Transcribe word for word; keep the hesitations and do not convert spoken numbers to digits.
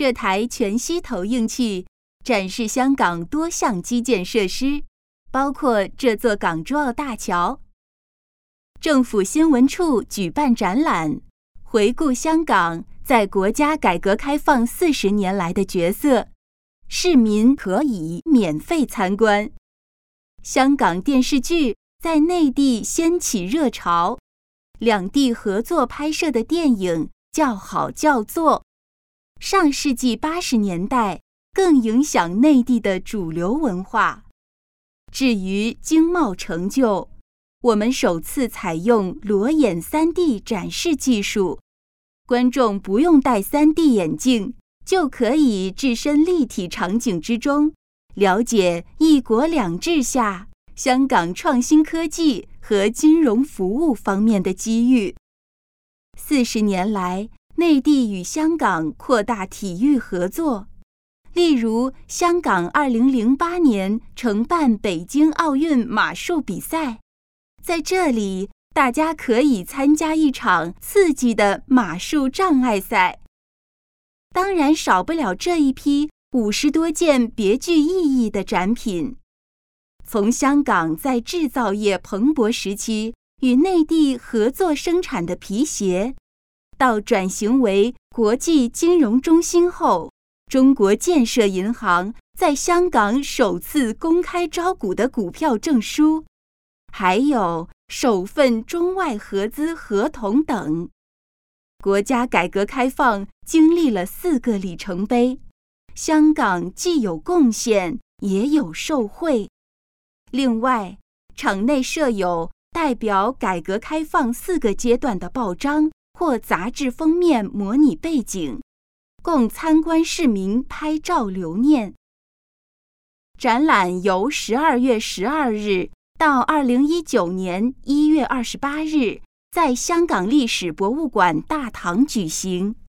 这台全息投影器展示香港多项基建设施，包括这座港珠澳大桥。政府新闻处举办展览，回顾香港在国家改革开放四十年来的角色，市民可以免费参观。香港电视剧在内地掀起热潮，两地合作拍摄的电影叫好叫座。上世纪八十年代更影响内地的主流文化。至于经贸成就，我们首次采用裸眼 三 D 展示技术，观众不用戴 三 D 眼镜，就可以置身立体场景之中，了解一国两制下香港创新科技和金融服务方面的机遇。四十年来，内地与香港扩大体育合作，例如香港二零零八年承办北京奥运马术比赛，在这里大家可以参加一场刺激的马术障碍赛。当然少不了这一批五十多件别具意义的展品。从香港在制造业蓬勃时期与内地合作生产的皮鞋，到转型为国际金融中心后，中国建设银行在香港首次公开招股的股票证书，还有首份中外合资合同等。国家改革开放经历了四个里程碑，香港既有贡献，也有受惠。另外，场内设有代表改革开放四个阶段的报章或杂志封面模拟背景，供参观市民拍照留念。展览由十二月十二日到二零一九年一月二十八日在香港历史博物馆大堂举行。